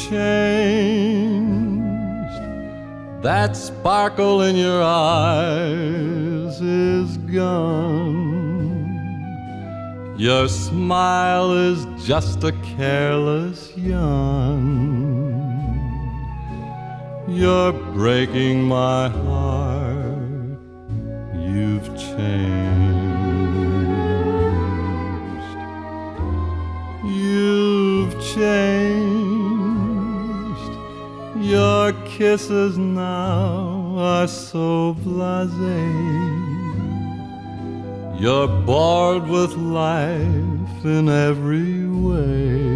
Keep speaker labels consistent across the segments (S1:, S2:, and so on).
S1: changed. That sparkle in your eyes is gone. Your smile is just a careless yawn. You're breaking my heart. You've changed. You've changed. Your kisses now are so blasé. You're bored with life in every way.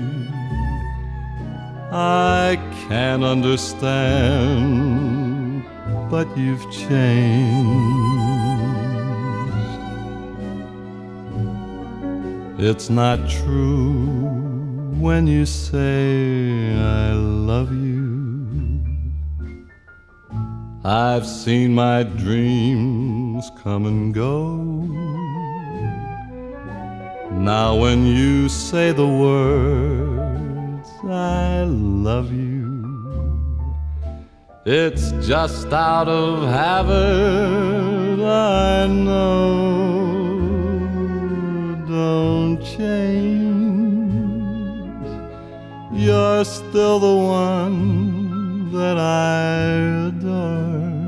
S1: I can't understand, but you've changed. It's not true when you say I love you. I've seen my dreams come and go. Now when you say the words I love you, it's just out of habit, I know. Don't change. You're still the one that I adore.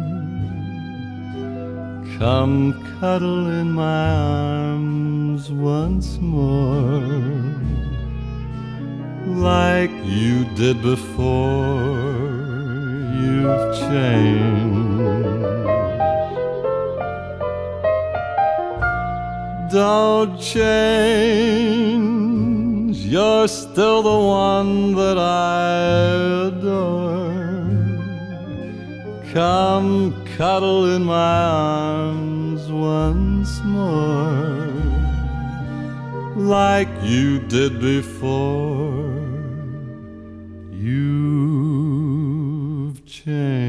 S1: Come cuddle in my arms once more, like you did before. You've changed. Don't change. You're still the one that I adore. Come cuddle in my arms once more, like you did before. You've changed.